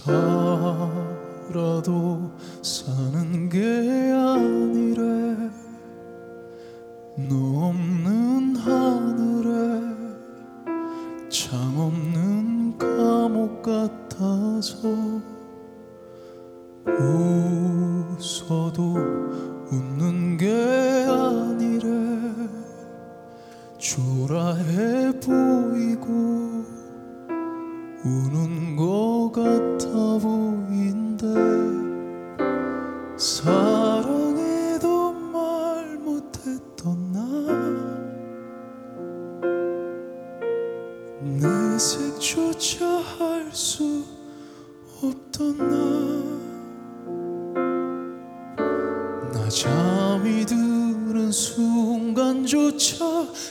살아도 사는 게 아니래. 너 없는 하늘에 장 없는 감옥 같아서 웃어도 웃는 게 아니래. 초라해 보이고 우는 것 같아 보인대. 사랑해도 말 못했던 나, 내색조차 할 수 없던 나 잠이 드는 순간조차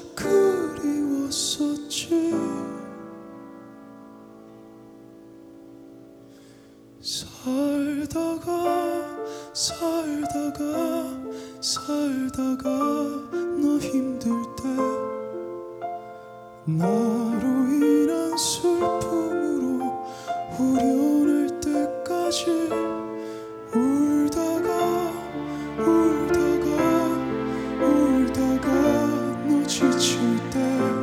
그리웠었지. 살다가 너 힘들 때 나로 인한 슬픔으로 후련할 때까지 울다가 너 지칠 때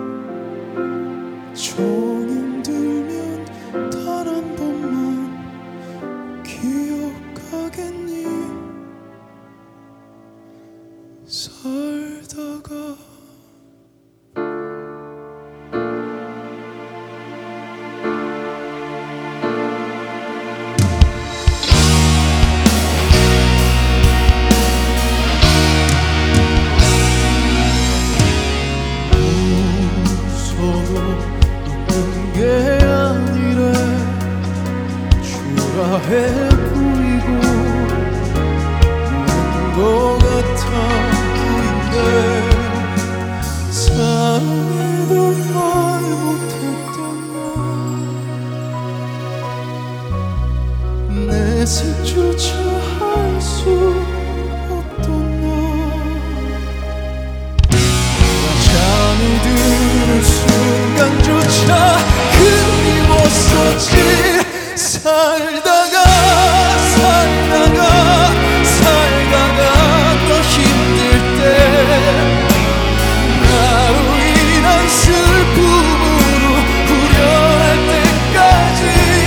정 힘들면 단 한 번만 기억하겠니. 살다가 웃어도 웃는 게 아니래. 초라해 보이고 우는 것 같아 보인대. 사랑해도 말 못했던 나, 내색조차 할 수 없던 나, 잠이 드는 순간조차 그리웠었지. 살다가 너 힘들 때 나로 인한 슬픔으로 후련할 때까지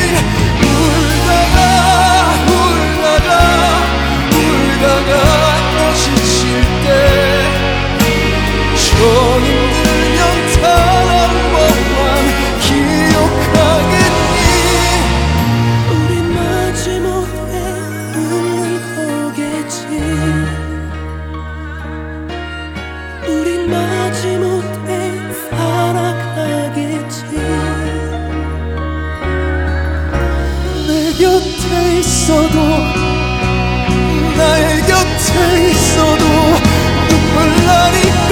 울다가 너 지칠 때 정 힘들면 단 한 번만 기억하겠니. 우린 마지못해 웃는 거겠지. 우린 마지못해 살아가겠지. 내 곁에 있어도 나의 곁에 있어도 눈물 나니까.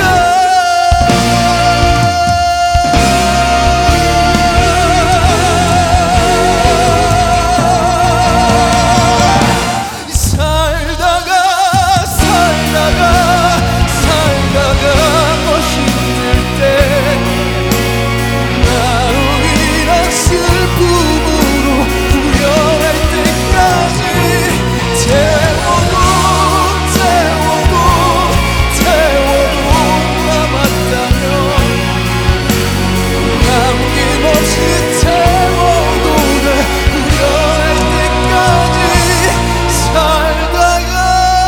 살다가 너 힘들 때 나로 인한 슬픔으로 후련할 때까지 태워도 남았다면 남김없이 태워도 돼. 후련할 때까지 살다가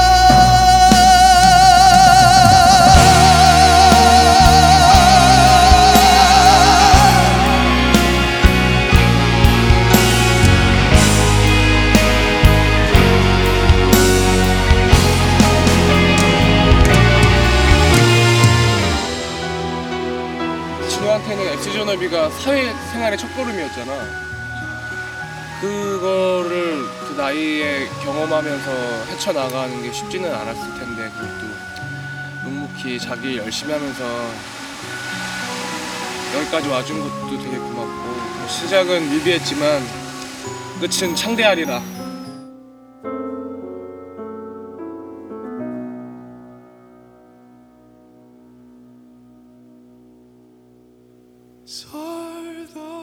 진호한테는 엑스전업이가 사회생활의 첫걸음이었잖아. 그거를 그 나이에 경험하면서 헤쳐나가는 게 쉽지는 않았을 텐데 그것도 묵묵히 자기 일 열심히 하면서 여기까지 와준 것도 되게 고맙고, 시작은 미비했지만 끝은 창대하리라. 살다